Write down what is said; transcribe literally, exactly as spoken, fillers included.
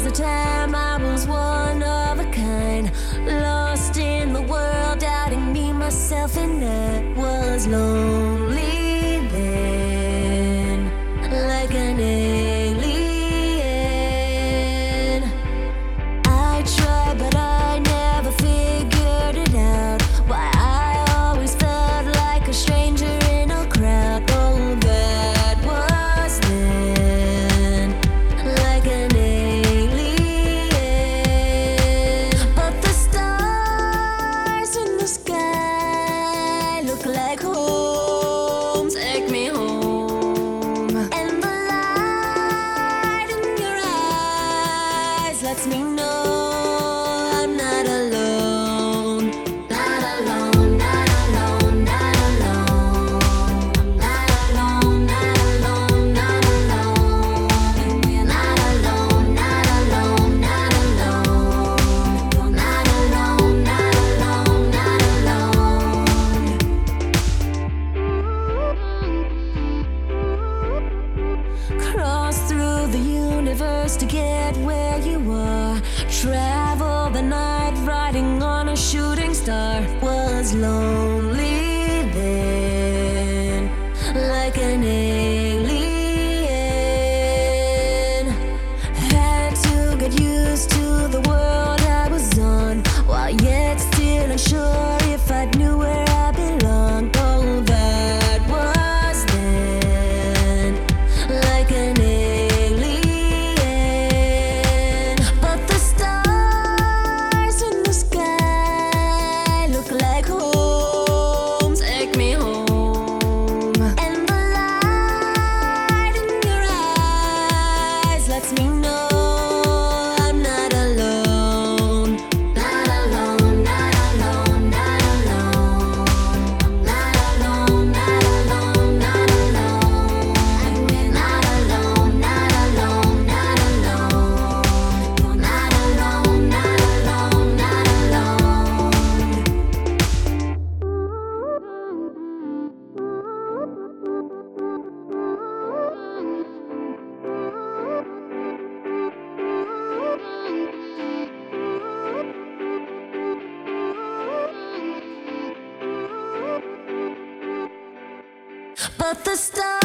a time I was one of a kind, lost in the world, doubting me, myself, and I was lonely then, like an alien. I tried, but I never figured it out, why I always felt like a stranger in a crowd. Oh, that was then, like an alien. But the stars in the sky look like home. Take me home. And the light in your eyes lets me know I'm not alone. Not alone, not alone, not alone. Not alone, not alone, not alone. Not alone, not alone, not alone. Not alone, not alone, not alone. Cross through the universe to get where you are. Travel the night riding on a shooting star. Was lonely then, like an alien. Had to get used to the world I was on, while yet still unsure if I knew where I belonged. Oh, that was then, like an alien. But the stars in the sky look like home. Take me home. And the light in your eyes lets me know I'm not alone. Not alone, not alone, not alone. Not alone, not alone, not alone. Not alone, not alone, not alone. Not alone, not alone, not alone. But the stars